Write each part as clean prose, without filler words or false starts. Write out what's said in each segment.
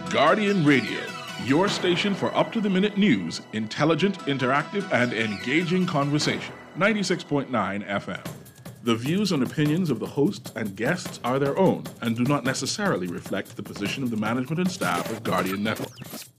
Guardian Radio, your station for up-to-the-minute news, intelligent, interactive, and engaging conversation. 96.9 FM. The views and opinions of the hosts and guests are their own and do not necessarily reflect the position of the management and staff of Guardian Network.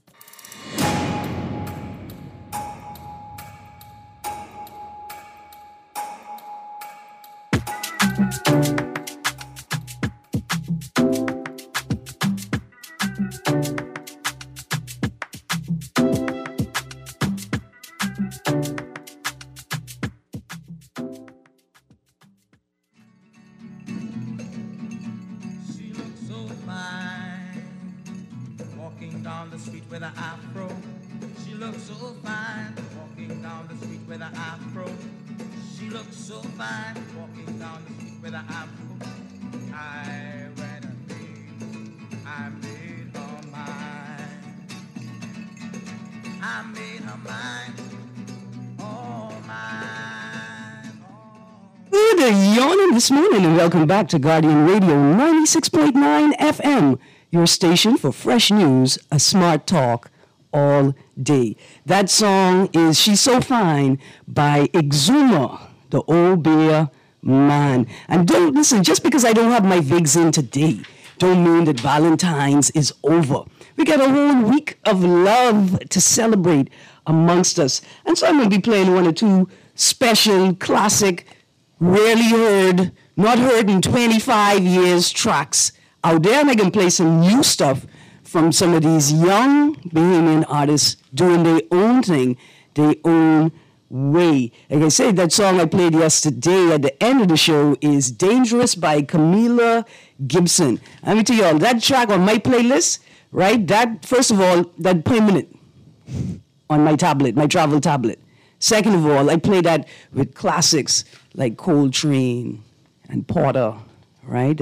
This morning and welcome back to Guardian Radio 96.9 FM, your station for fresh news, a smart talk all day. That song is She's So Fine by Exuma, the Old Bear Man. And don't listen, just because I don't have my Vigs in today, don't mean that Valentine's is over. We got a whole week of love to celebrate amongst us. And so I'm going to be playing one or two special, classic, rarely heard, not heard in 25 years tracks out there. And I can play some new stuff from some of these young Bahamian artists doing their own thing, their own way. Like I said, that song I played yesterday at the end of the show is Dangerous by Camila Gibson. Let me tell you all, that track on my playlist, right, that, first of all, that permanent on my tablet, my travel tablet. Second of all, I play that with classics like Coltrane and Porter, right?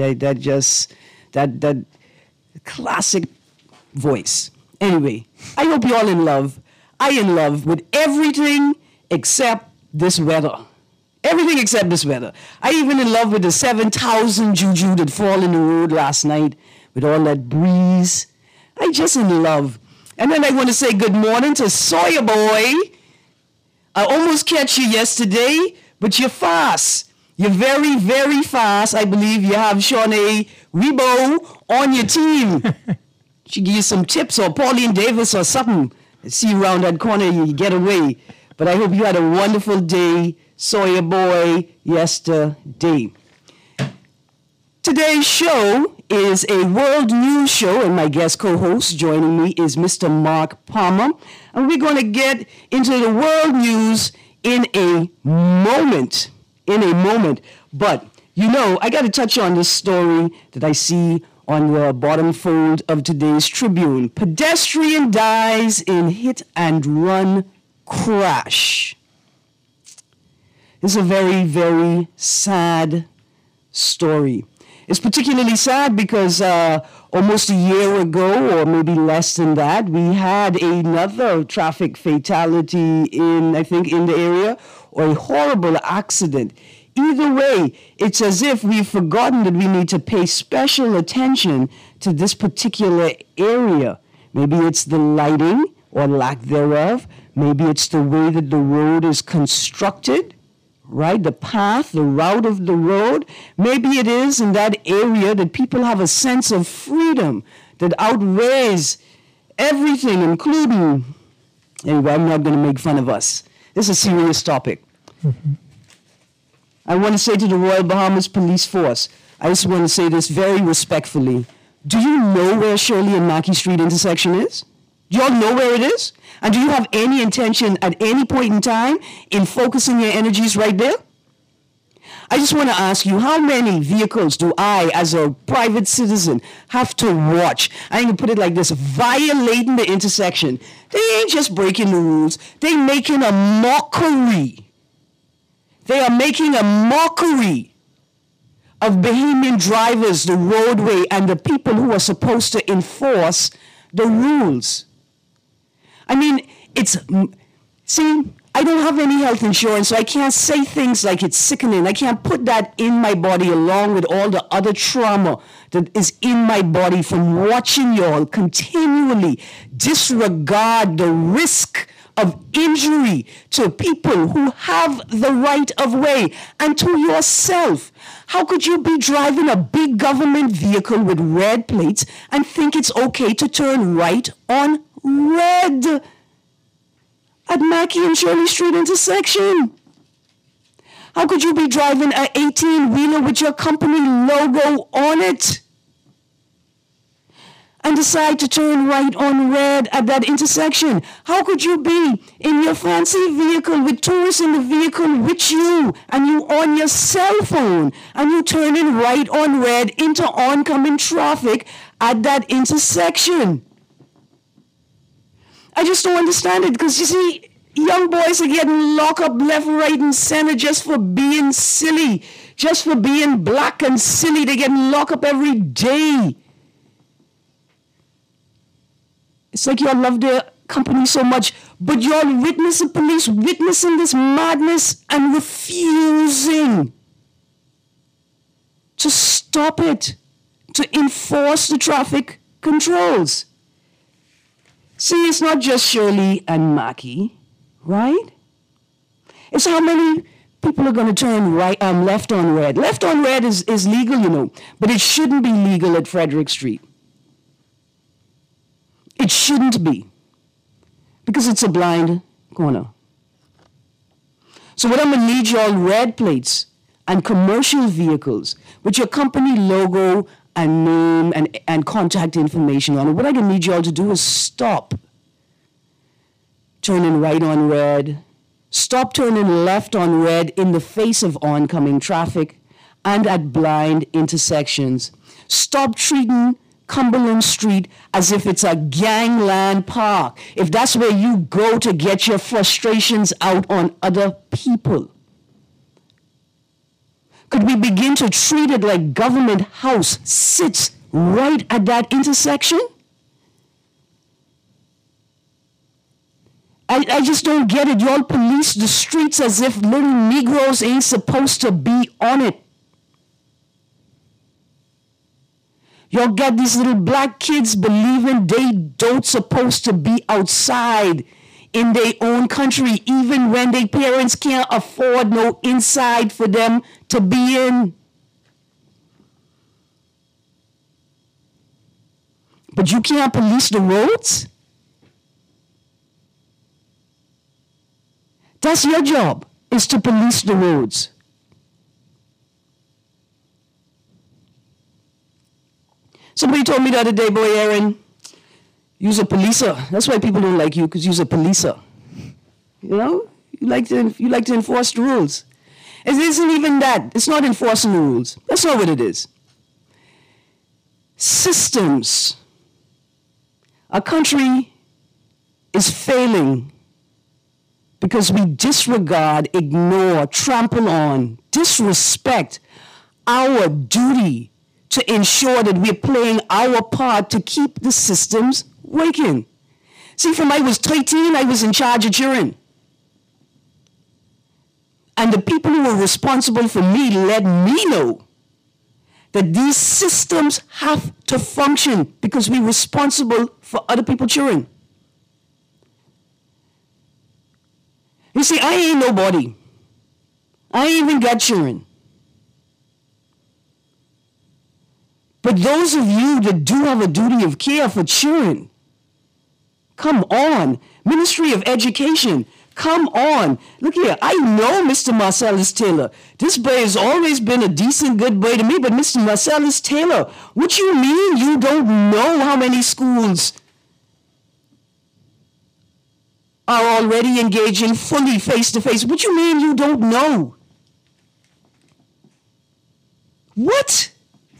That classic voice. Anyway, I hope you're all in love. I in love with everything except this weather. Everything except this weather. I even in love with the 7,000 juju that fall in the road last night with all that breeze. I just in love. And then I want to say good morning to Sawyer Boy. I almost catch you yesterday, but you're fast. You're very, very fast. I believe you have Shawnee Rebo on your team. She give you some tips, or Pauline Davis or something. See you around that corner, you get away. But I hope you had a wonderful day, Sawyer Boy, yesterday. Today's show is a world news show, and my guest co-host joining me is Mr. Mark Palmer. And we're going to get into the world news in a moment. But, you know, I got to touch on this story that I see on the bottom fold of today's Tribune. Pedestrian dies in hit-and-run crash. It's a very, very sad story. It's particularly sad because almost a year ago, or maybe less than that, we had another traffic fatality in the area, or a horrible accident. Either way, it's as if we've forgotten that we need to pay special attention to this particular area. Maybe it's the lighting or lack thereof. Maybe it's the way that the road is constructed. Right, the path, the route of the road. Maybe it is in that area that people have a sense of freedom that outweighs everything, including, anyway, I'm not going to make fun of us. This is a serious topic. Mm-hmm. I want to say to the Royal Bahamas Police Force, I just want to say this very respectfully. Do you know where Shirley and Mackey Street intersection is? Do you all know where it is? And do you have any intention at any point in time in focusing your energies right there? I just want to ask you, how many vehicles do I, as a private citizen, have to watch? I'm going to put it like this, violating the intersection. They ain't just breaking the rules. They're making a mockery. They are making a mockery of Bahamian drivers, the roadway, and the people who are supposed to enforce the rules. I mean, see, I don't have any health insurance, so I can't say things like it's sickening. I can't put that in my body along with all the other trauma that is in my body from watching y'all continually disregard the risk of injury to people who have the right of way and to yourself. How could you be driving a big government vehicle with red plates and think it's okay to turn right on red at Mackey and Shirley Street intersection? How could you be driving an 18-wheeler with your company logo on it and decide to turn right on red at that intersection? How could you be in your fancy vehicle with tourists in the vehicle with you and you on your cell phone and you turning right on red into oncoming traffic at that intersection? I just don't understand it, because you see, young boys are getting locked up left, right, and center just for being silly, just for being black and silly. They're getting locked up every day. It's like y'all love their company so much, but y'all witness the police witnessing this madness and refusing to stop it, to enforce the traffic controls. See, it's not just Shirley and Mackey, right? It's how many people are going to turn left on red. Left on red is legal, you know, but it shouldn't be legal at Frederick Street. It shouldn't be, because it's a blind corner. So what I'm going to need y'all red plates and commercial vehicles with your company logo and name and contact information on it. What I'm going to need y'all to do is stop turning right on red, stop turning left on red in the face of oncoming traffic and at blind intersections. Stop treating Cumberland Street as if it's a gangland park, if that's where you go to get your frustrations out on other people. Could we begin to treat it like Government House sits right at that intersection? I just don't get it. Y'all police the streets as if little Negroes ain't supposed to be on it. Y'all got these little black kids believing they don't supposed to be outside in their own country, even when their parents can't afford no inside for them to be in. But you can't police the roads? That's your job, is to police the roads. Somebody told me the other day, boy, Aaron, you's a policer. That's why people don't like you, because you's a policer. You know? You like to enforce the rules. It isn't even that. It's not enforcing the rules. That's not what it is. Systems. Our country is failing because we disregard, ignore, trample on, disrespect our duty to ensure that we're playing our part to keep the systems working. See, from I was 13, I was in charge of children. And the people who were responsible for me let me know that these systems have to function because we're responsible for other people's children. You see, I ain't nobody. I ain't even got children. But those of you that do have a duty of care for children, come on. Ministry of Education, come on. Look here, I know Mr. Marcellus Taylor. This boy has always been a decent, good boy to me, but Mr. Marcellus Taylor, what you mean you don't know how many schools are already engaging fully face-to-face? What you mean you don't know? What?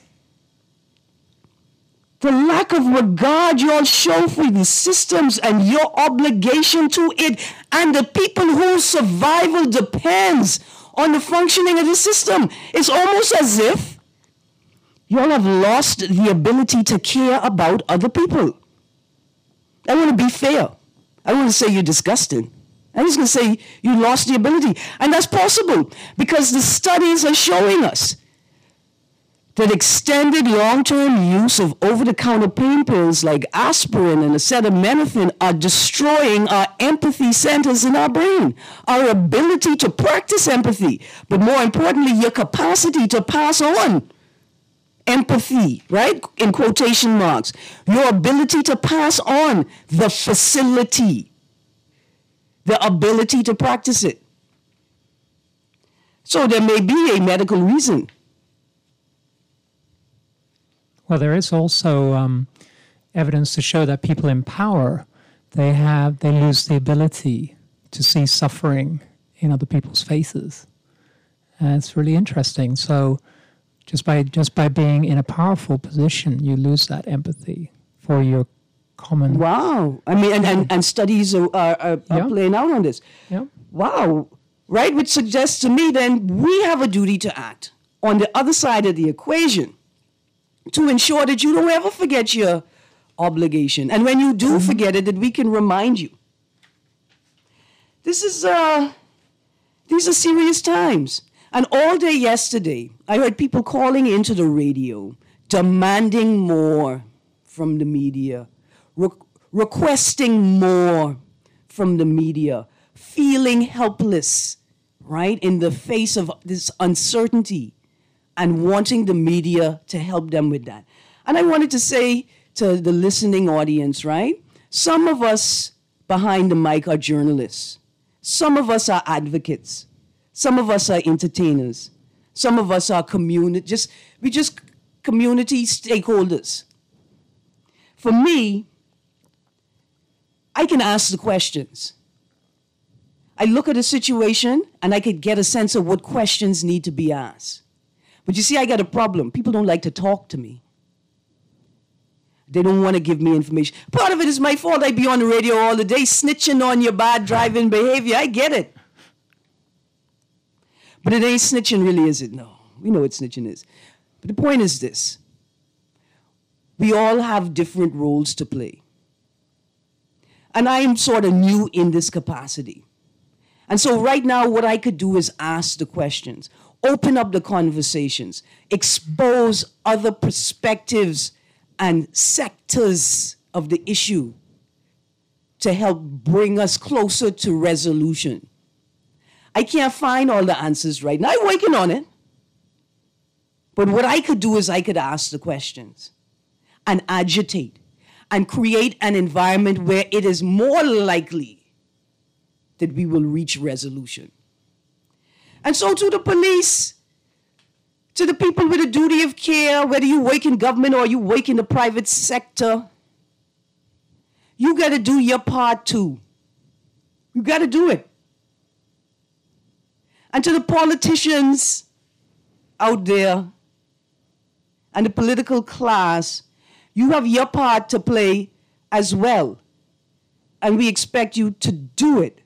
The lack of regard y'all show for the systems and your obligation to it and the people whose survival depends on the functioning of the system. It's almost as if y'all have lost the ability to care about other people. I want to be fair. I want to say you're disgusting. I'm just going to say you lost the ability. And that's possible because the studies are showing us that extended long-term use of over-the-counter pain pills like aspirin and acetaminophen are destroying our empathy centers in our brain, our ability to practice empathy, but more importantly, your capacity to pass on empathy, right? In quotation marks. Your ability to pass on the facility, the ability to practice it. So there may be a medical reason. Well, there is also evidence to show that people in power, they lose the ability to see suffering in other people's faces. And it's really interesting. So just by being in a powerful position, you lose that empathy for your common. Wow. I mean, and studies are playing out on this. Yeah. Wow. Right? Which suggests to me then we have a duty to act on the other side of the equation to ensure that you don't ever forget your obligation. And when you do forget it, that we can remind you. These are serious times. And all day yesterday, I heard people calling into the radio, demanding more from the media, requesting more from the media, feeling helpless, right, in the face of this uncertainty and wanting the media to help them with that. And I wanted to say to the listening audience, right, some of us behind the mic are journalists. Some of us are advocates. Some of us are entertainers. Some of us are community stakeholders. For me, I can ask the questions. I look at a situation and I could get a sense of what questions need to be asked. But you see, I got a problem. People don't like to talk to me. They don't want to give me information. Part of it is my fault. I be on the radio all the day snitching on your bad driving behavior. I get it. But it ain't snitching really, is it? No. We know what snitching is. But the point is this. We all have different roles to play. And I am sort of new in this capacity. And so right now, what I could do is ask the questions, open up the conversations, expose other perspectives and sectors of the issue to help bring us closer to resolution. I can't find all the answers right now. I'm working on it. But what I could do is I could ask the questions and agitate and create an environment where it is more likely that we will reach resolution. And so to the police, to the people with a duty of care, whether you work in government or you work in the private sector, you got to do your part too. You got to do it. And to the politicians out there and the political class, you have your part to play as well. And we expect you to do it.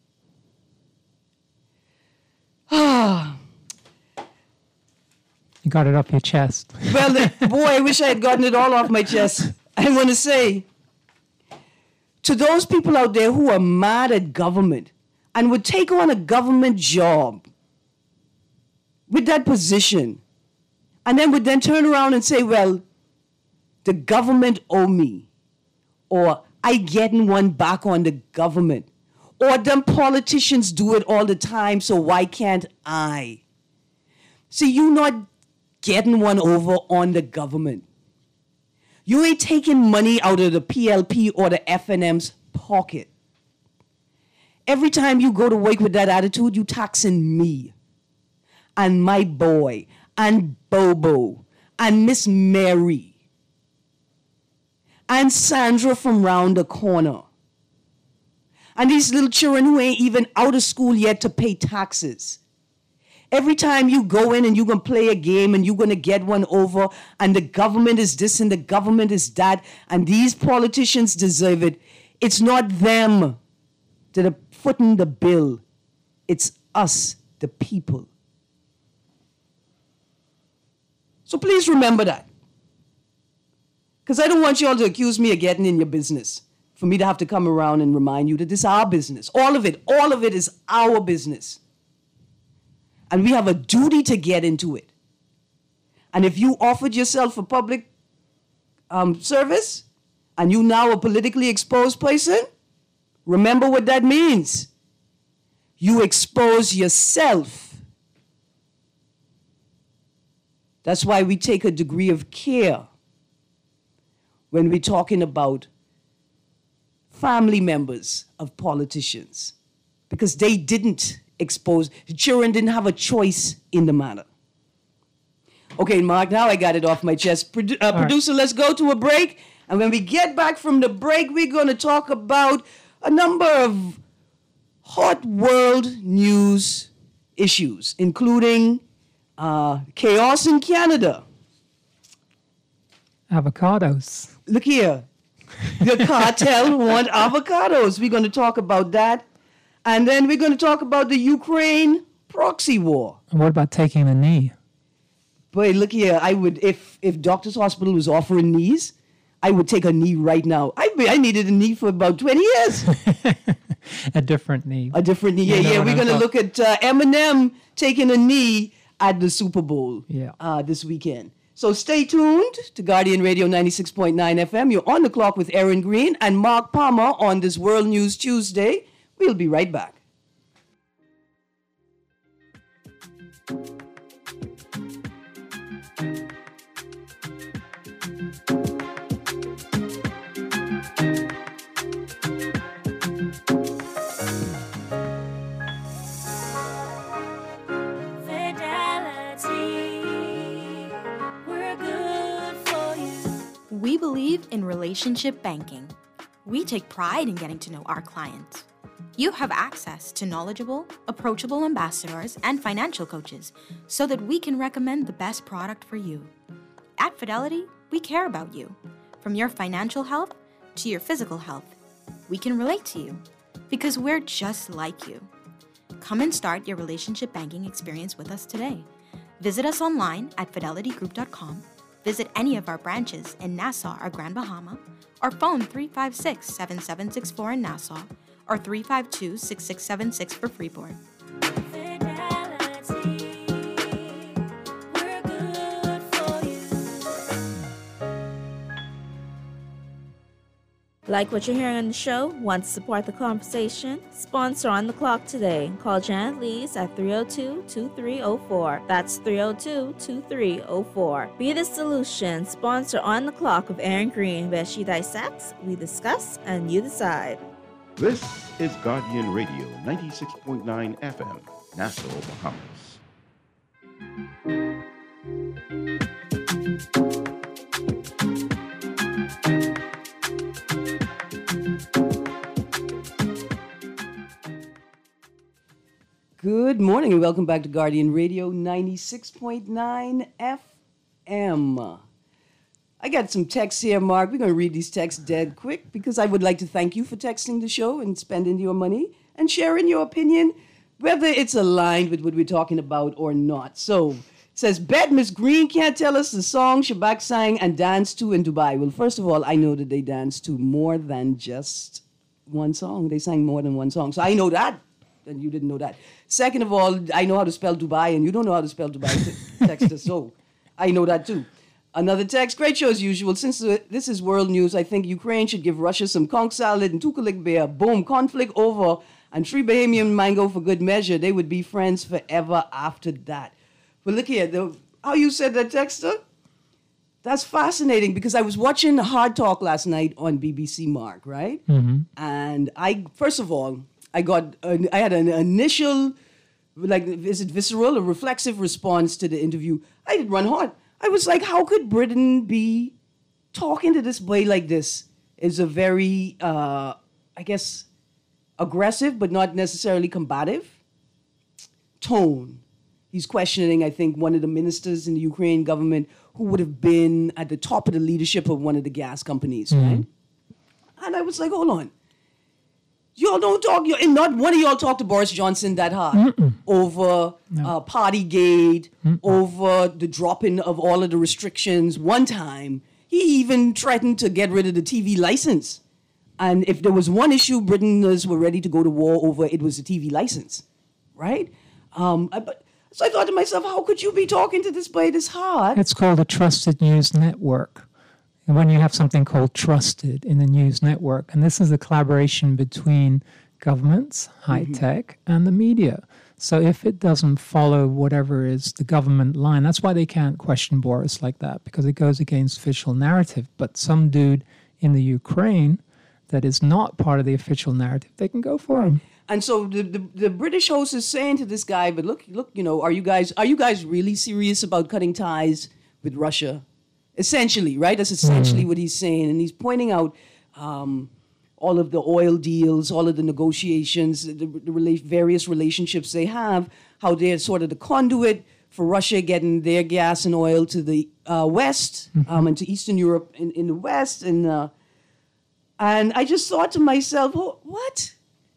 You got it off your chest. Well, boy, I wish I had gotten it all off my chest. I want to say, to those people out there who are mad at government and would take on a government job with that position, and then would then turn around and say, well, the government owe me, or I getting one back on the government, or them politicians do it all the time, so why can't I? See, you not getting one over on the government. You ain't taking money out of the PLP or the FNM's pocket. Every time you go to work with that attitude, you taxing me and my boy and Bobo and Miss Mary and Sandra from round the corner and these little children who ain't even out of school yet to pay taxes. Every time you go in and you're going to play a game and you're going to get one over and the government is this and the government is that and these politicians deserve it, it's not them that are footing the bill. It's us, the people. So please remember that. Because I don't want you all to accuse me of getting in your business. for me to have to come around and remind you that this is our business. All of it is our business. And we have a duty to get into it. And if you offered yourself for public service and you now a politically exposed person, remember what that means. You expose yourself. That's why we take a degree of care when we're talking about family members of politicians, because they didn't expose, the children didn't have a choice in the matter. Okay, Mark, now I got it off my chest. Producer, let's go to a break. And when we get back from the break, we're going to talk about a number of hot world news issues, including chaos in Canada. Avocados. Look here. The cartel want avocados. We're going to talk about that. And then we're going to talk about the Ukraine proxy war. And what about taking a knee? Boy, look here. I would, if Doctors Hospital was offering knees, I would take a knee right now. I needed a knee for about 20 years. A different knee. A different knee. Yeah. We're going to look at Eminem taking a knee at the Super Bowl this weekend. So stay tuned to Guardian Radio 96.9 FM. You're on the clock with Aaron Green and Mark Palmer on this World News Tuesday. We'll be right back. We believe in relationship banking. We take pride in getting to know our clients. You have access to knowledgeable, approachable ambassadors and financial coaches so that we can recommend the best product for you. At Fidelity, we care about you. From your financial health to your physical health, we can relate to you because we're just like you. Come and start your relationship banking experience with us today. Visit us online at fidelitygroup.com. Visit any of our branches in Nassau or Grand Bahama, or phone 356-7764 in Nassau, or 352-6676 for Freeport. Like what you're hearing on the show? Want to support the conversation? Sponsor On the Clock today. Call Janet Lees at 302-2304. That's 302-2304. Be the solution. Sponsor On the Clock with Aaron Green, where she dissects, we discuss, and you decide. This is Guardian Radio 96.9 FM, Nassau, Bahamas. Good morning and welcome back to Guardian Radio 96.9 FM. I got some texts here, Mark. We're going to read these texts dead quick because I would like to thank you for texting the show and spending your money and sharing your opinion, whether it's aligned with what we're talking about or not. So, it says, bet Miss Green can't tell us the song Shabak sang and danced to in Dubai. Well, first of all, I know that they danced to more than just one song. They sang more than one song. So I know that, and you didn't know that. Second of all, I know how to spell Dubai, and you don't know how to spell Dubai, text us. So I know that too. Another text, great show as usual. Since this is world news, I think Ukraine should give Russia some conch salad and tukalik beer. Boom, conflict over, and free Bahamian mango for good measure. They would be friends forever after that. But look here, how you said that, texter? That's fascinating because I was watching Hard Talk last night on BBC, Mark, right? Mm-hmm. And first of all, I had an initial, is it visceral or reflexive response to the interview. I did run hot. I was like, how could Britain be talking to this boy like this? It's a very, aggressive, but not necessarily combative tone. He's questioning, I think, one of the ministers in the Ukraine government who would have been at the top of the leadership of one of the gas companies, right? And I was like, hold on. Y'all don't talk, and not one of y'all talked to Boris Johnson that hard over Partygate, over the dropping of all of the restrictions. One time, he even threatened to get rid of the TV license. And if there was one issue Britons were ready to go to war over, it was the TV license, right? So I thought to myself, how could you be talking to this boy this hard? It's called a trusted news network. And when you have something called trusted in a news network, and this is a collaboration between governments, high tech, and the media. So if it doesn't follow whatever is the government line, that's why they can't question Boris like that, because it goes against official narrative. But some dude in the Ukraine that is not part of the official narrative, they can go for him. And so the British host is saying to this guy, but look, are you guys really serious about cutting ties with Russia? Essentially, right? That's essentially what he's saying. And he's pointing out all of the oil deals, all of the negotiations, the various relationships they have, how they're sort of the conduit for Russia getting their gas and oil to the West and to Eastern Europe in the West. And I just thought to myself, oh, what?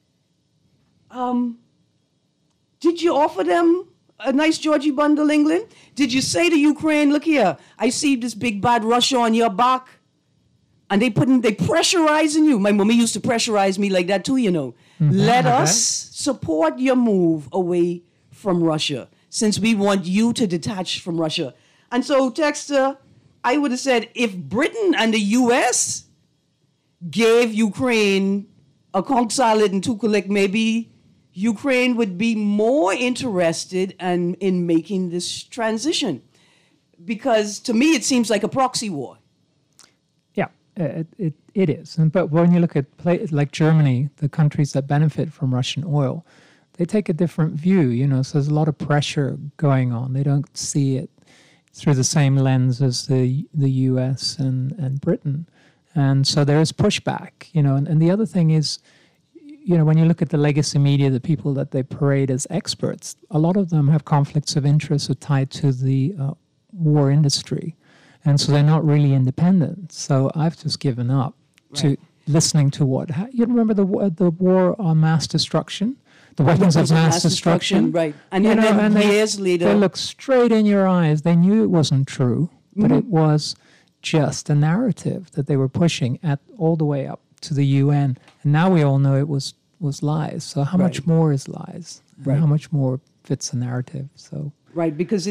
Did you offer them a nice Georgie bundle, England? Did you say to Ukraine, look here, I see this big bad Russia on your back, and they pressurizing you. My mommy used to pressurize me like that too, Let us support your move away from Russia, since we want you to detach from Russia. And so, Texter, I would have said, if Britain and the U.S. gave Ukraine a conch salad and two collect, maybe Ukraine would be more interested in making this transition. Because to me, it seems like a proxy war. Yeah, it is. But when you look at like Germany, the countries that benefit from Russian oil, they take a different view, so there's a lot of pressure going on. They don't see it through the same lens as the US and Britain. And so there is pushback, and the other thing is, when you look at the legacy media, the people that they parade as experts, a lot of them have conflicts of interest or tied to the war industry. And so they're not really independent. So I've just given up to listening to you remember the war on mass destruction? The weapons of mass destruction? Right. And then years later, they look straight in your eyes. They knew it wasn't true, but it was just a narrative that they were pushing all the way up to the UN, and now we all know it was lies. So how much more is lies? And how much more fits the narrative? So because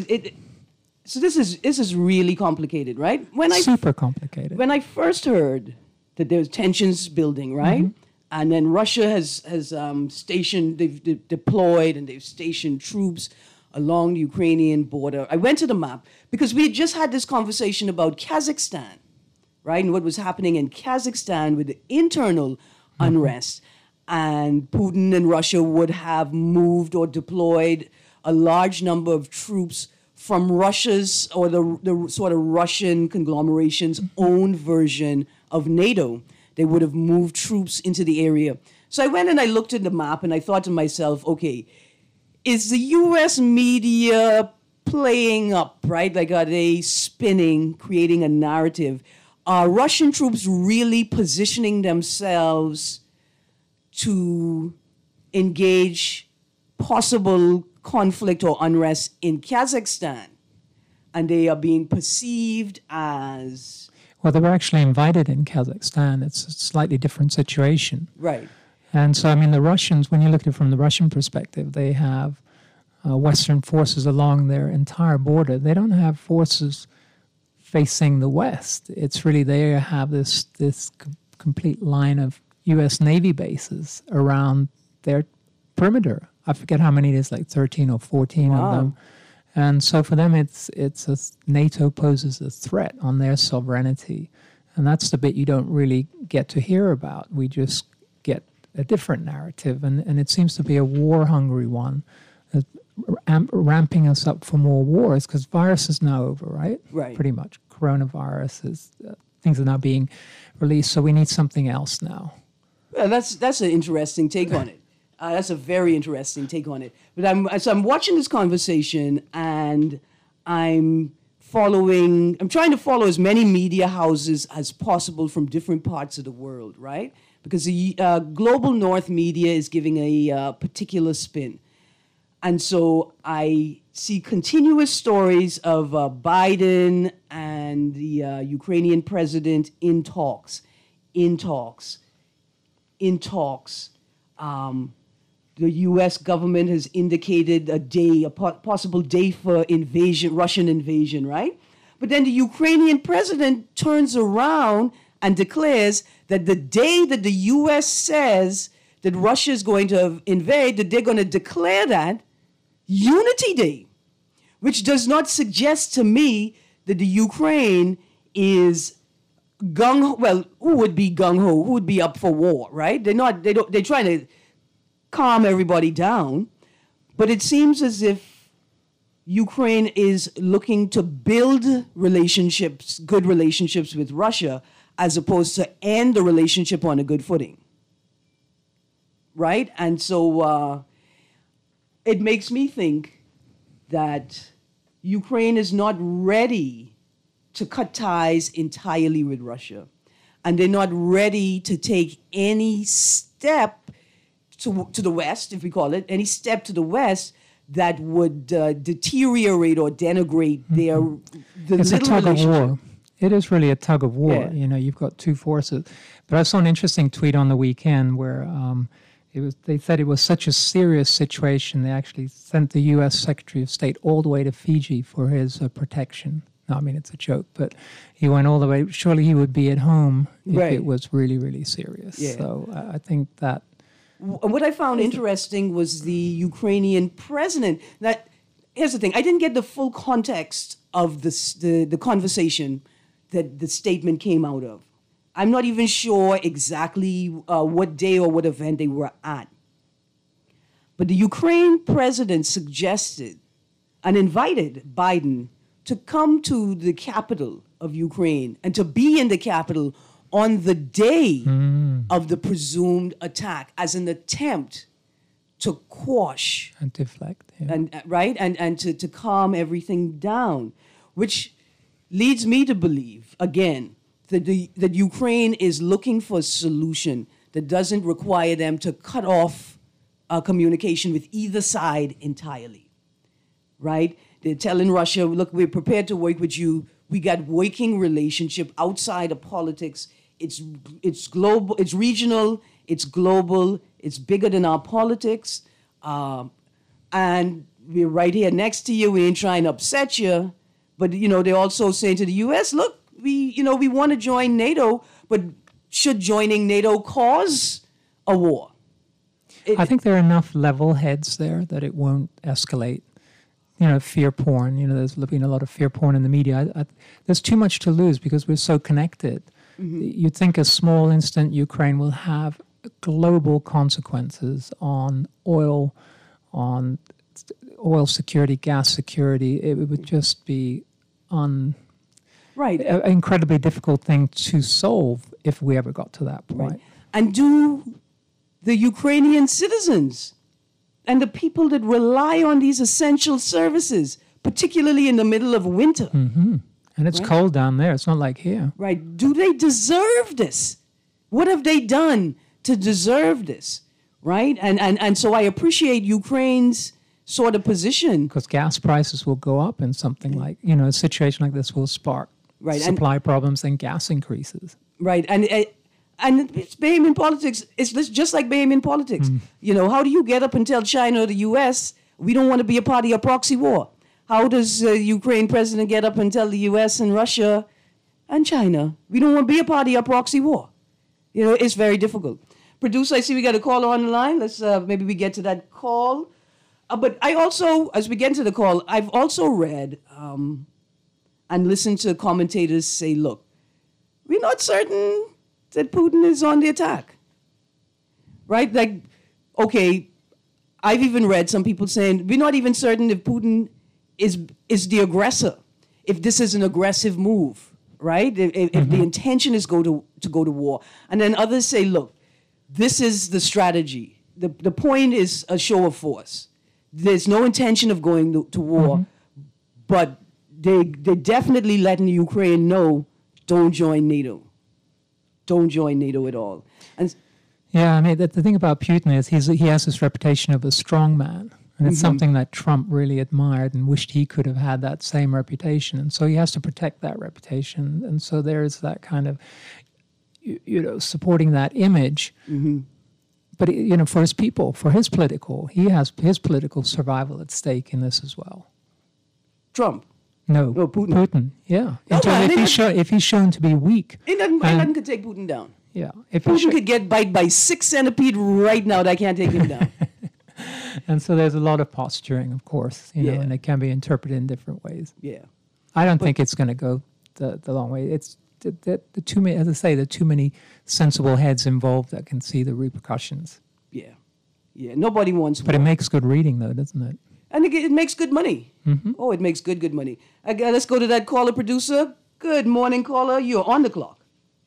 so this is really complicated, right? Super complicated. When I first heard that there's tensions building, right, and then Russia has stationed, they've deployed and they've stationed troops along the Ukrainian border. I went to the map because we had just had this conversation about Kazakhstan. Right, and what was happening in Kazakhstan with the internal unrest. And Putin and Russia would have moved or deployed a large number of troops from Russia's, or the sort of Russian conglomeration's own version of NATO. They would have moved troops into the area. So I went and I looked at the map and I thought to myself, okay, is the U.S. media playing up, right? Like, are they spinning, creating a narrative? Are Russian troops really positioning themselves to engage possible conflict or unrest in Kazakhstan? And they are being perceived as... Well, they were actually invited in Kazakhstan. It's a slightly different situation. Right. And so, the Russians, when you look at it from the Russian perspective, they have Western forces along their entire border. They don't have forces facing the West. It's really they have this complete line of U.S. Navy bases around their perimeter. I forget how many it is, like 13 or 14 of them. And so for them, NATO poses a threat on their sovereignty. And that's the bit you don't really get to hear about. We just get a different narrative. And it seems to be a war-hungry one, ramping us up for more wars, because virus is now over, right? Right. Pretty much. Coronavirus is, things are now being released, so we need something else now. Well, that's an interesting take on it. That's a very interesting take on it. But I'm watching this conversation, and I'm trying to follow as many media houses as possible from different parts of the world, right? Because the global North media is giving a particular spin. And so I see continuous stories of Biden and the Ukrainian president in talks. in talks. The U.S. government has indicated a possible day for invasion, Russian invasion, right? But then the Ukrainian president turns around and declares that the day that the U.S. says that Russia is going to invade, that they're going to declare that Unity Day, which does not suggest to me that the Ukraine is gung-ho. Well, who would be gung-ho? Who would be up for war, right? They're trying to calm everybody down. But it seems as if Ukraine is looking to build relationships, good relationships with Russia, as opposed to end the relationship on a good footing. Right? And so it makes me think that Ukraine is not ready to cut ties entirely with Russia. And they're not ready to take any step to the West, if we call it, any step to the West that would deteriorate or denigrate It's a tug of war. It is really a tug of war. Yeah. You know, you've got two forces. But I saw an interesting tweet on the weekend where they said it was such a serious situation, they actually sent the U.S. Secretary of State all the way to Fiji for his protection. No, I mean, it's a joke, but he went all the way. Surely he would be at home if it was really, really serious. Yeah. So I think that... What I found interesting was the Ukrainian president. That here's the thing: I didn't get the full context of the conversation that the statement came out of. I'm not even sure exactly what day or what event they were at. But the Ukraine president suggested and invited Biden to come to the capital of Ukraine and to be in the capital on the day of the presumed attack as an attempt to quash and deflect, and to calm everything down, which leads me to believe again that Ukraine is looking for a solution that doesn't require them to cut off communication with either side entirely, right? They're telling Russia, look, we're prepared to work with you. We got working relationship outside of politics. It's global, it's regional, it's global, it's bigger than our politics. And we're right here next to you. We ain't trying to upset you. But, they're also saying to the U.S., look, we want to join NATO, but should joining NATO cause a war? I think there are enough level heads there that it won't escalate. Fear porn. There's been a lot of fear porn in the media. There's too much to lose because we're so connected. Mm-hmm. You'd think a small incident Ukraine will have global consequences on oil security, gas security. It would just be an incredibly difficult thing to solve if we ever got to that point. Right. And do the Ukrainian citizens and the people that rely on these essential services, particularly in the middle of winter. Mm-hmm. And it's cold down there. It's not like here. Right. Do they deserve this? What have they done to deserve this? Right? And so I appreciate Ukraine's sort of position. Because gas prices will go up and something like, a situation like this will spark supply problems and gas increases. Right. And it's Bahamian politics. It's just like Bahamian politics. How do you get up and tell China or the U.S., we don't want to be a party of proxy war? How does Ukraine president get up and tell the U.S. and Russia and China, we don't want to be a party of proxy war? It's very difficult. Producer, I see we got a caller on the line. Let's maybe we get to that call. But I also, as we get into the call, I've also read and listened to commentators say, look, we're not certain that Putin is on the attack, right? Like, okay, I've even read some people saying we're not even certain if Putin is the aggressor, if this is an aggressive move, right? If the intention is to go to war. And then others say, look, this is the strategy. The point is a show of force. There's no intention of going to war, but they're definitely letting Ukraine know, don't join NATO. Don't join NATO at all. And yeah, I mean, the thing about Putin is he has this reputation of a strong man. And it's something that Trump really admired and wished he could have had that same reputation. And so he has to protect that reputation. And so there's that kind of... supporting that image. But for his people, for his political, he has his political survival at stake in this as well. Trump. No, Putin. Yeah. No, man, if he's shown to be weak, nothing could take Putin down. Yeah. If Putin could get bite by 6 centipede right now. That can't take him down. And so there's a lot of posturing, of course, and it can be interpreted in different ways. Yeah. I don't think it's going to go the long way. It's the too many, as I say, there are too many sensible heads involved that can see the repercussions. Yeah. Yeah. Nobody wants But war. it makes good reading, though, doesn't it? And it makes good money. Oh, it makes good money. Let's go to that caller producer. Good morning, caller. You're on the clock.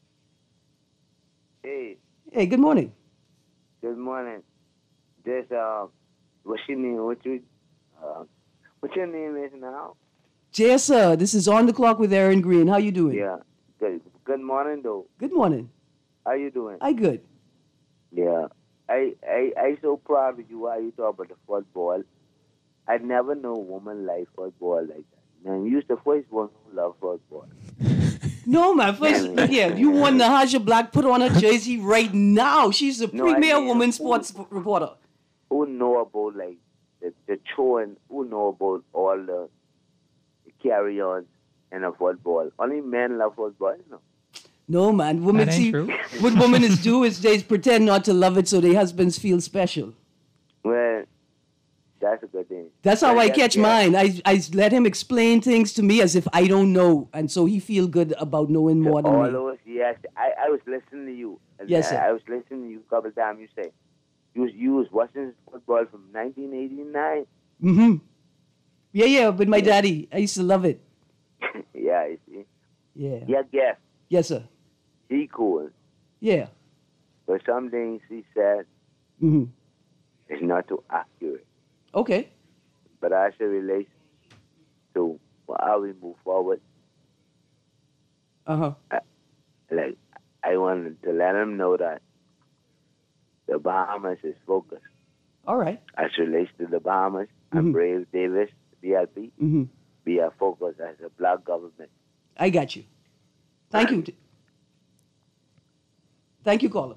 Hey. Hey, good morning. Good morning. This what's your name? What your name is now? Yes, sir. This is On the Clock with Aaron Green. How you doing? Yeah. Good morning though. Good morning. How you doing? I good. Yeah. I so proud of you how you talk about the football. I never know a woman like football like that. Man, you're the first one who love football. No, man. First, you want Nahaja Black put on her jersey right now. She's the premier woman sports reporter. Who know about like the throwing? Who know about all the carry-ons in a football? Only men love football, you know. No, man. Women That ain't true. What women do is they pretend not to love it so their husbands feel special. Well, that's a good thing. That's how I catch mine. I let him explain things to me as if I don't know, and so he feel good about knowing more than all me. those, yes. I was listening to you. Yes, sir. I was listening to you a couple of times. You say you was watching football from 1989. Mm-hmm. Yeah, with my daddy. I used to love it. Yeah, you see. Yeah. Yeah, guess. Yes, sir. He cool. Yeah. But some things he said Mm-hmm. is not too accurate. Okay. But as it relates to how we move forward, Uh-huh. like I wanted to let him know that the Bahamas is focused. All right. As it relates to the Bahamas and Brave Davis, BLP, Mm-hmm. we are focused as a black government. I got you. Thank you. Thank you, caller.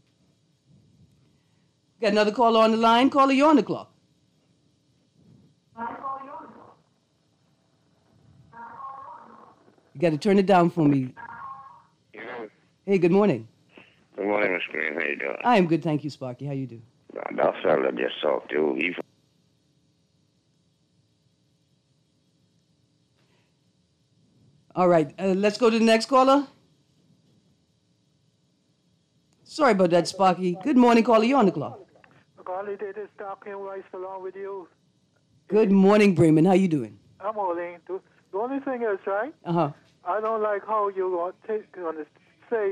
Got another caller on the line. Caller, you're on the clock. You got to turn it down for me. Hey, good morning. Good morning, Miss Green. How you doing? I am good, thank you, Sparky. How you do? That fella just talked to you. All right, let's go to the next caller. Sorry about that, Sparky. Good morning, caller. You're on the clock. Golly, they just talking right along with you. Good morning, Bremen. How you doing? I'm holding. The only thing is, right? Uh-huh. I don't like how you're going to say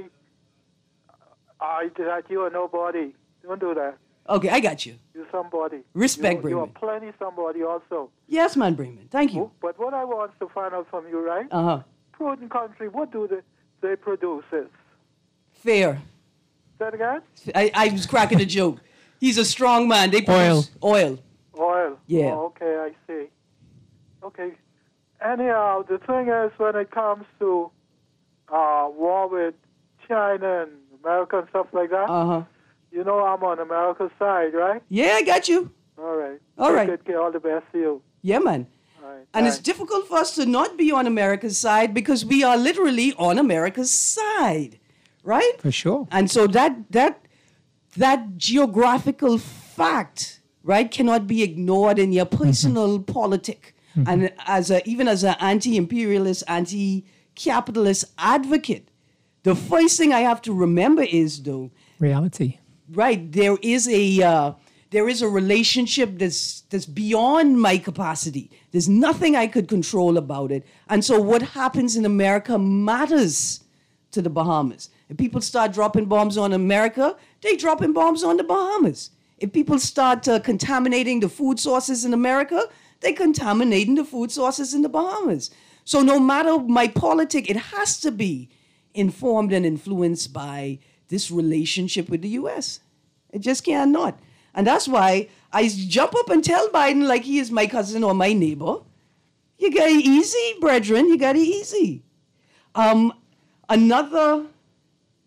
that you are nobody. Don't do that. Okay, I got you. You're somebody. Respect, You are Bremen. plenty somebody also. Yes, man, Bremen. Thank you. But what I want to find out from you, right? Uh-huh. Foreign country, what do they produce? Fair. Say that again? I was cracking a joke. He's a strong man. They produce oil. Oil. Yeah. Oh, okay, I see. Okay. Anyhow, the thing is, when it comes to war with China and America and stuff like that, Uh-huh. you know I'm on America's side, right? Yeah, I got you. All right. All right. Good, all the best to you. Yeah, man. All right. And it's Bye. difficult for us to not be on America's side because we are literally on America's side, right? For sure. And so that geographical fact, right, cannot be ignored in your personal politic. And even as an anti-imperialist, anti-capitalist advocate, the first thing I have to remember is, though, Reality. right, there is a relationship that's beyond my capacity. There's nothing I could control about it. And so what happens in America matters to the Bahamas. If people start dropping bombs on America, they dropping bombs on the Bahamas. If people start contaminating the food sources in America, they're contaminating the food sources in the Bahamas. So no matter my politic, it has to be informed and influenced by this relationship with the U.S. It just cannot. And that's why I jump up and tell Biden like he is my cousin or my neighbor. You got it easy, brethren. You got it easy. Another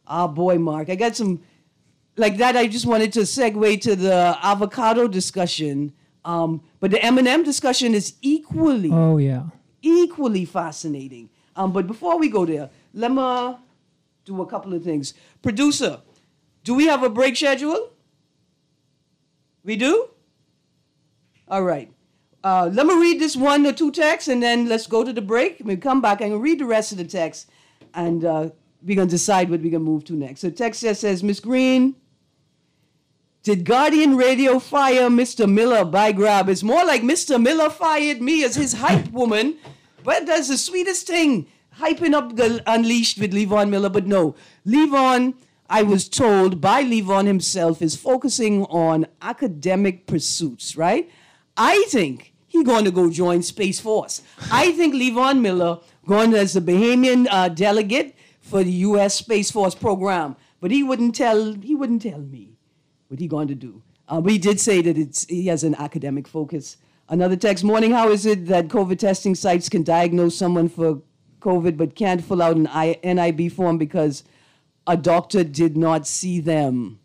Ah, boy, Mark, I got some like that. I just wanted to segue to the avocado discussion, but the M&M discussion is equally fascinating. But before we go there, let me do a couple of things. Producer, do we have a break schedule? We do? All right. Let me read this 1 or 2 texts, and then let's go to the break. We'll come back and read the rest of the text, and we're going to decide what we're going to move to next. So text says, Miss Green, did Guardian Radio fire Mr. Miller by grab? It's more like Mr. Miller fired me as his hype woman, but that's the sweetest thing, hyping up the Unleashed with Levon Miller. But no, Levon, I was told by Levon himself, is focusing on academic pursuits, right? I think he's going to go join Space Force. I think Levon Miller going as the Bahamian delegate for the U.S. Space Force program, but he wouldn't tell me what he's going to do. But he did say that he has an academic focus. Another text, morning, how is it that COVID testing sites can diagnose someone for COVID but can't fill out an NIB form because a doctor did not see them?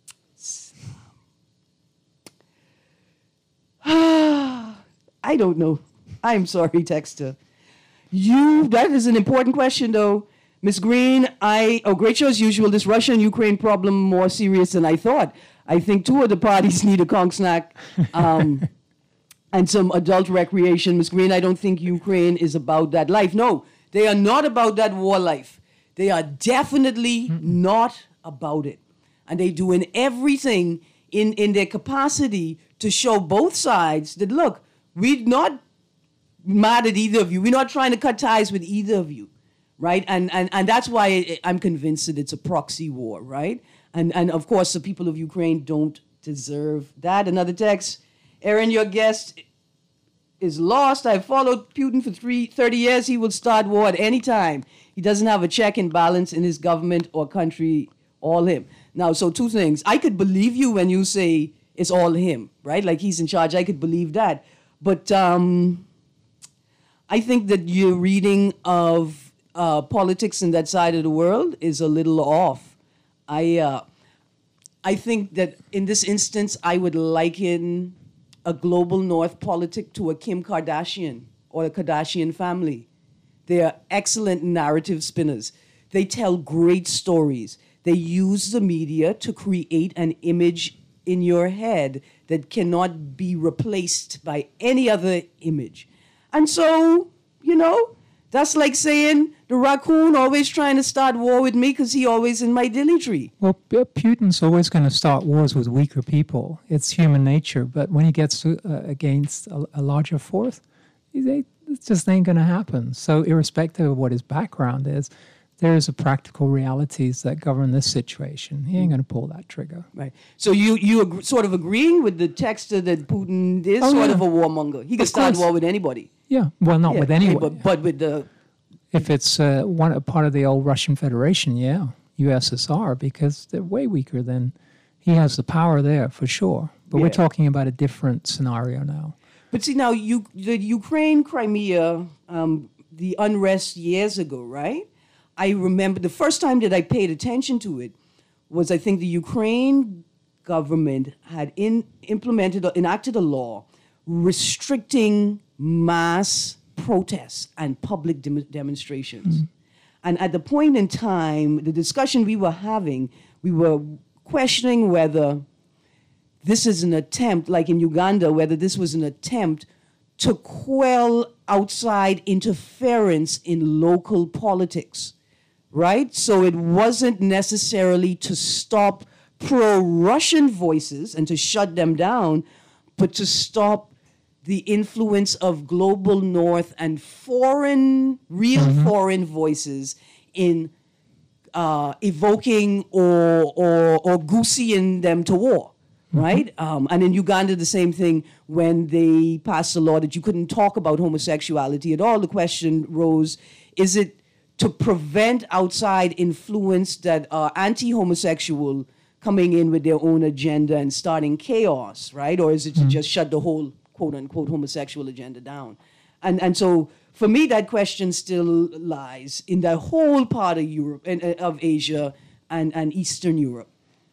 I don't know. I'm sorry, texter. That is an important question, though. Miss Green, great show as usual. This Russia-Ukraine problem more serious than I thought. I think 2 of the parties need a conch snack and some adult recreation. Miss Green, I don't think Ukraine is about that life. No, they are not about that war life. They are definitely not about it. And they're doing everything in their capacity to show both sides that, look, we're not mad at either of you. We're not trying to cut ties with either of you, right? And that's why I'm convinced that it's a proxy war, right? And of course, the people of Ukraine don't deserve that. Another text, Aaron, your guest is lost. I've followed Putin for 30 years. He will start war at any time. He doesn't have a check and balance in his government or country, all him. Now, so 2 things. I could believe you when you say it's all him, right? Like he's in charge. I could believe that. But I think that your reading of politics in that side of the world is a little off. I think that in this instance, I would liken a global north politic to a Kim Kardashian or the Kardashian family. They are excellent narrative spinners. They tell great stories. They use the media to create an image in your head that cannot be replaced by any other image. And so, that's like saying the raccoon always trying to start war with me because he always in my dilly tree. Well, Putin's always going to start wars with weaker people. It's human nature. But when he gets against a larger force, it just ain't going to happen. So irrespective of what his background is, there is a practical realities that govern this situation. He ain't going to pull that trigger. Right. So you sort of agreeing with the texter that Putin is of a warmonger. He can start war with anybody. Yeah. Well, not with anyone. But with the... If it's a part of the old Russian Federation, USSR, because they're way weaker than... He has the power there, for sure. But we're talking about a different scenario now. But see, now, the Ukraine, Crimea, the unrest years ago, right? I remember the first time that I paid attention to it was, I think, the Ukraine government had enacted a law restricting mass protests and public demonstrations. Mm-hmm. And at the point in time, the discussion we were having, we were questioning whether this is an attempt, like in Uganda, whether this was an attempt to quell outside interference in local politics, right? So it wasn't necessarily to stop pro-Russian voices and to shut them down, but to stop the influence of global north and foreign voices in evoking or gooseying them to war, right? And in Uganda, the same thing, when they passed a law that you couldn't talk about homosexuality at all, the question rose, is it to prevent outside influence that are anti-homosexual coming in with their own agenda and starting chaos, right? Or is it to just shut the whole quote-unquote homosexual agenda down? And so for me, that question still lies in that whole part of Europe and of Asia and Eastern Europe,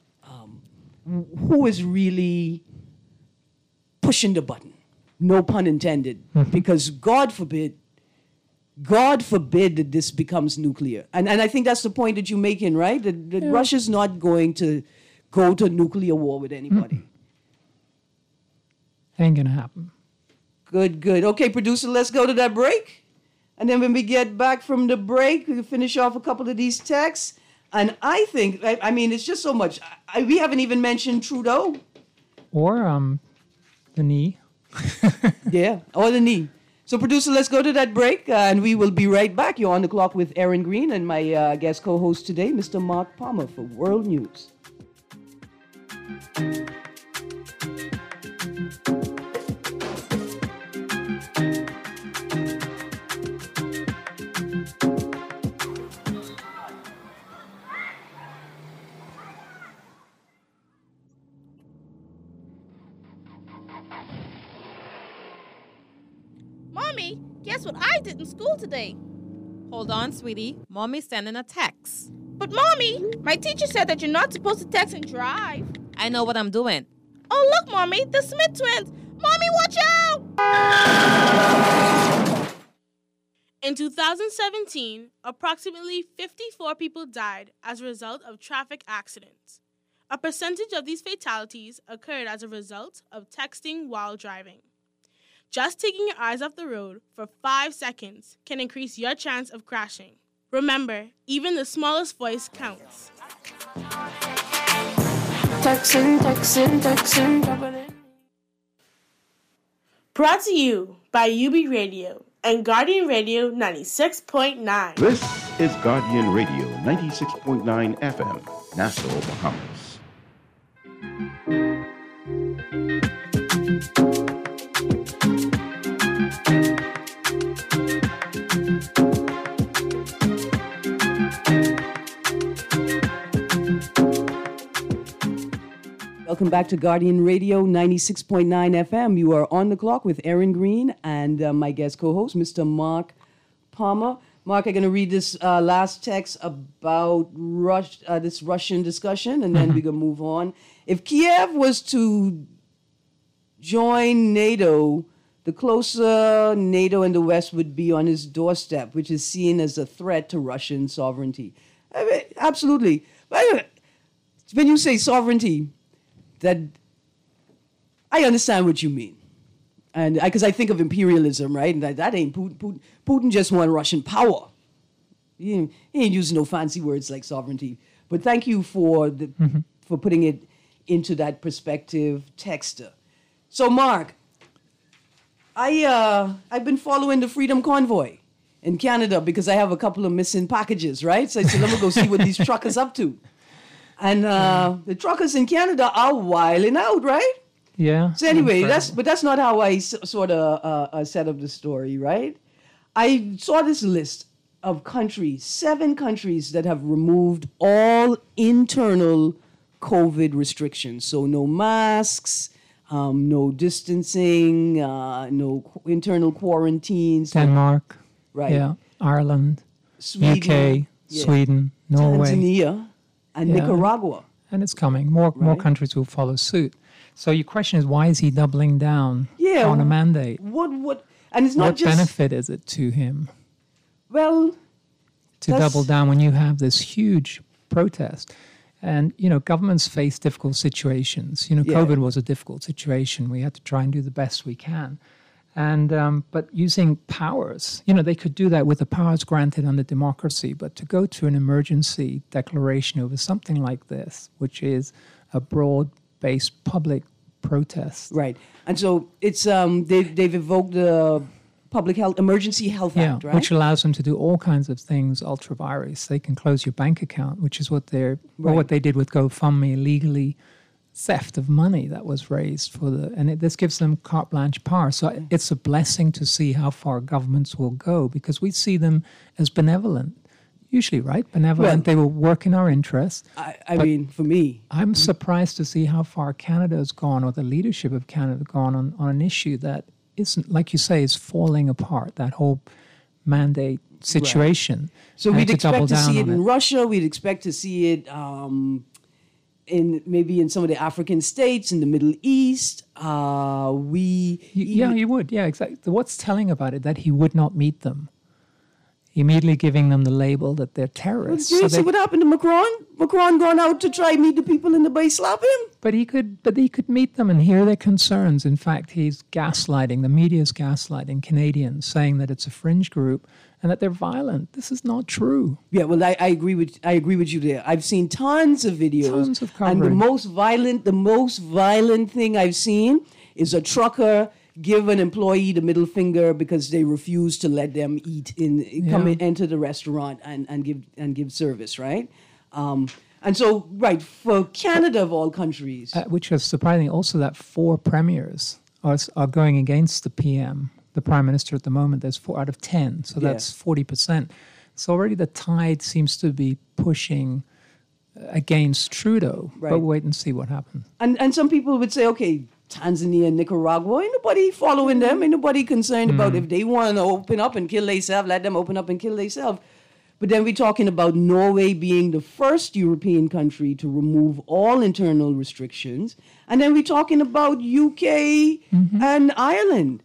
who is really pushing the button? No pun intended, because God forbid that this becomes nuclear. And I think that's the point that you're making, right? That Russia's not going to go to nuclear war with anybody. Ain't gonna happen. Good. Okay, producer, let's go to that break. And then when we get back from the break, we'll finish off a couple of these texts. And I think, I mean, it's just so much. We haven't even mentioned Trudeau. Or the knee. Yeah, or the knee. So, producer, let's go to that break, and we will be right back. You're on the clock with Aaron Green and my guest co-host today, Mr. Mark Palmer for World News. Mommy, guess what I did in school today? Hold on, sweetie. Mommy's sending a text. But Mommy, my teacher said that you're not supposed to text and drive. I know what I'm doing. Oh, look, Mommy, the Smith twins. Mommy, watch out! In 2017, approximately 54 people died as a result of traffic accidents. A percentage of these fatalities occurred as a result of texting while driving. Just taking your eyes off the road for 5 seconds can increase your chance of crashing. Remember, even the smallest voice counts. Texting. Brought to you by UB Radio and Guardian Radio 96.9. This is Guardian Radio 96.9 FM, Nassau, Bahamas. Welcome back to Guardian Radio 96.9 FM. You are on the clock with Aaron Green and my guest co-host, Mr. Mark Palmer. Mark, I'm going to read this last text about this Russian discussion, and then we're going to move on. If Kiev was to join NATO, the closer NATO and the West would be on his doorstep, which is seen as a threat to Russian sovereignty. I mean, absolutely. But when you say sovereignty, that I understand what you mean. And because I think of imperialism, right? And that ain't Putin. Putin just want Russian power. He ain't using no fancy words like sovereignty. But thank you for for putting it into that perspective, Texter. So, Mark, I've been following the Freedom Convoy in Canada because I have a couple of missing packages, right? So I said, let me go see what these truckers up to. And the truckers in Canada are wilding out, right? Yeah. So anyway, that's not how I sort of set up the story, right? I saw this list of countries, 7 countries that have removed all internal COVID restrictions. So no masks, no distancing, no internal quarantines. Denmark. Right. Yeah. Ireland. Sweden, UK. yeah. Sweden. Norway. Tanzania. And Nicaragua. And it's coming. More countries will follow suit. So your question is, why is he doubling down on a mandate? What? And it's not what just... benefit is it to him? Well... To double down when you have this huge protest. And, governments face difficult situations. COVID was a difficult situation. We had to try and do the best we can. And but using powers, they could do that with the powers granted under democracy, but to go to an emergency declaration over something like this, which is a broad-based public protest. Right. And so it's they've evoked the Public Health Emergency Health Act, right? Which allows them to do all kinds of things ultra vires. They can close your bank account, which is what what they did with GoFundMe, illegally theft of money that was raised this gives them carte blanche power. So it's a blessing to see how far governments will go, because we see them as benevolent, usually, right? Benevolent. They will work in our interests. I mean, for me, I'm surprised to see how far Canada has gone, or the leadership of Canada has gone on an issue that isn't, like you say, is falling apart. That whole mandate situation. So and we'd to double expect to down see it on in Russia. We'd expect to see it in maybe in some of the African states, in the Middle East. You would. Yeah, exactly. What's telling about it that he would not meet them, immediately giving them the label that they're terrorists. Did you see what happened to Macron? Macron gone out to try meet the people in the bay, slap him. But he could meet them and hear their concerns. In fact, he's gaslighting. The media's gaslighting Canadians, saying that it's a fringe group and that they're violent. This is not true. Yeah, well, I agree with you there. I've seen tons of videos, Tons of coverage. and the most violent thing I've seen is a trucker give an employee the middle finger because they refuse to let them enter the restaurant and give service, right? And so, right, for Canada of all countries. Which is surprising also that 4 premiers are going against the PM, the Prime Minister at the moment. There's 4 out of 10, so that's 40%. So already the tide seems to be pushing against Trudeau, Right. but wait and see what happens. And some people would say, okay, Tanzania and Nicaragua, ain't nobody following them, ain't nobody concerned about if they want to open up and kill themselves, let them open up and kill themselves. But then we're talking about Norway being the first European country to remove all internal restrictions. And then we're talking about UK and Ireland.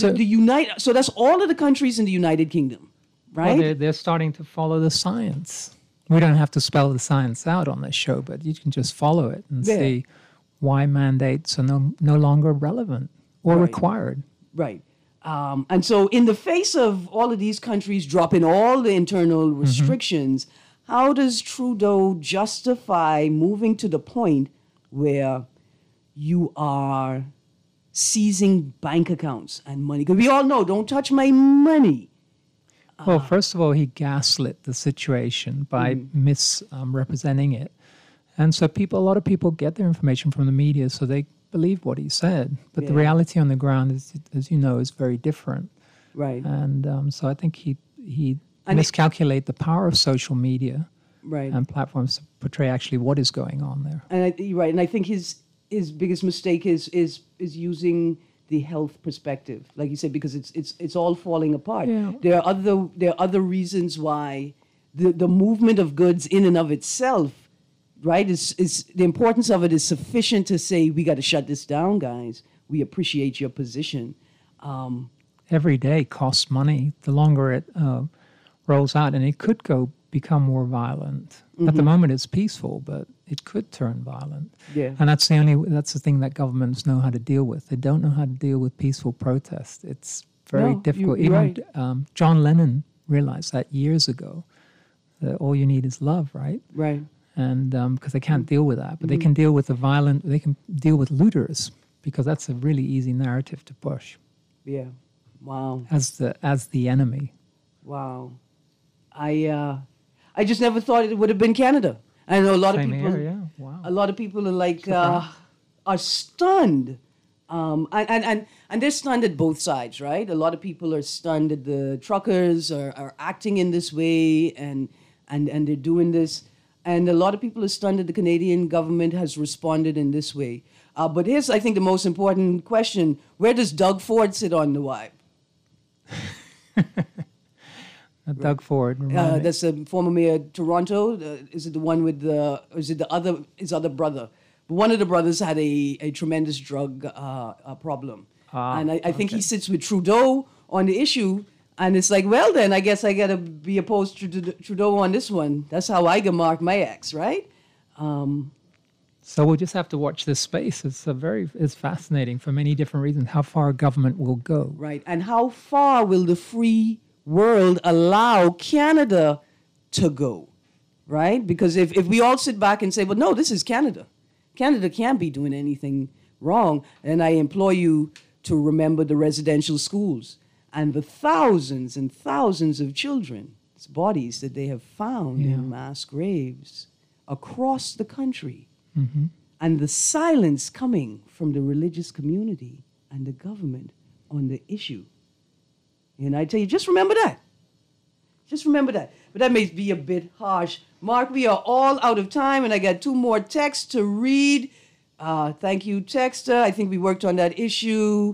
So that's all of the countries in the United Kingdom, right? Well, they're starting to follow the science. We don't have to spell the science out on this show, but you can just follow it and see why mandates are no longer relevant or required. Right. And so in the face of all of these countries dropping all the internal restrictions, how does Trudeau justify moving to the point where you are seizing bank accounts and money? Because we all know, don't touch my money. Well, first of all, he gaslit the situation by misrepresenting it. And so a lot of people get their information from the media, so they believe what he said. But the reality on the ground, is, as you know, is very different. Right. And so I think he miscalculated the power of social media and platforms to portray actually what is going on there. And you're right. And I think his biggest mistake is using the health perspective, like you said, because it's all falling apart. Yeah. There are other reasons why the movement of goods in and of itself, right, is the importance of it is sufficient to say we got to shut this down, guys. We appreciate your position. Every day costs money. The longer it rolls out, and it could become more violent. At the moment, it's peaceful, but it could turn violent. Yeah. And that's the thing that governments know how to deal with. They don't know how to deal with peaceful protest. It's very difficult. Even John Lennon realized that years ago, that all you need is love, right? Right. And because they can't deal with that, but they can deal with they can deal with looters, because that's a really easy narrative to push. Yeah. Wow. As the enemy. Wow. I just never thought it would have been Canada. I know a lot Same of people. here, yeah. Wow. A lot of people are like are stunned, and they're stunned at both sides, right? A lot of people are stunned that the truckers are acting in this way, and they're doing this, and a lot of people are stunned that the Canadian government has responded in this way. But here's, I think, the most important question: where does Doug Ford sit on the wipe? Doug Ford. That's the former mayor of Toronto. Is it the one with his other brother? But one of the brothers had a tremendous drug problem. And I think he sits with Trudeau on the issue. And it's like, well, then I guess I got to be opposed to Trudeau on this one. That's how I can mark my ex, right? So we'll just have to watch this space. It's fascinating for many different reasons how far government will go. Right. And how far will the free world allow Canada to go, right? Because if we all sit back and say, well, no, this is Canada. Canada can't be doing anything wrong. And I implore you to remember the residential schools and the thousands and thousands of children's bodies that they have found in mass graves across the country. Mm-hmm. And the silence coming from the religious community and the government on the issue. And I tell you, just remember that. Just remember that. But that may be a bit harsh. Mark, we are all out of time, and I got 2 more texts to read. Thank you, texter. I think we worked on that issue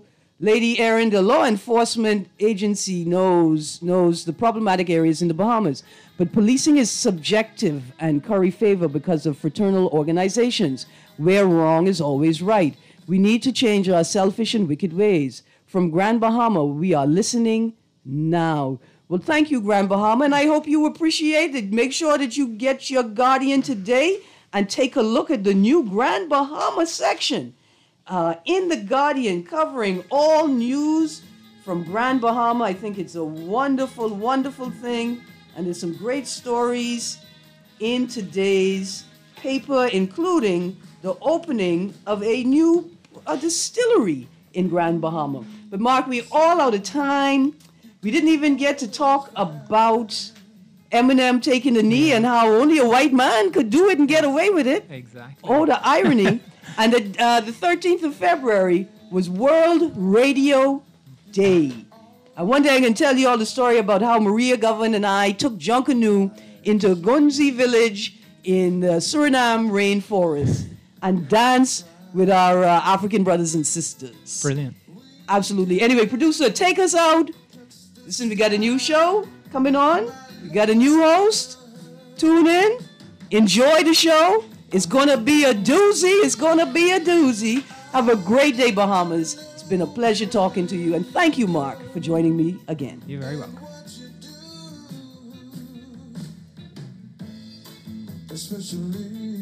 Lady Erin, the law enforcement agency knows the problematic areas in the Bahamas. But policing is subjective and curry favor because of fraternal organizations, where wrong is always right. We need to change our selfish and wicked ways. From Grand Bahama, we are listening now. Well, thank you, Grand Bahama, and I hope you appreciate it. Make sure that you get your Guardian today and take a look at the new Grand Bahama section in the Guardian, covering all news from Grand Bahama. I think it's a wonderful, wonderful thing, and there's some great stories in today's paper, including the opening of a new distillery in Grand Bahama. But Mark, we're all out of time. We didn't even get to talk about Eminem taking a knee and how only a white man could do it and get away with it. Exactly. Oh, the irony. And the 13th of February was World Radio Day. One day I can tell you all the story about how Maria Govan and I took Junkanoo into Gunzi village in the Suriname rainforest and danced with our African brothers and sisters. Brilliant. Absolutely. Anyway, producer, take us out. Listen, we got a new show coming on. We got a new host. Tune in. Enjoy the show. It's going to be a doozy. It's going to be a doozy. Have a great day, Bahamas. It's been a pleasure talking to you. And thank you, Mark, for joining me again. You're very welcome. Especially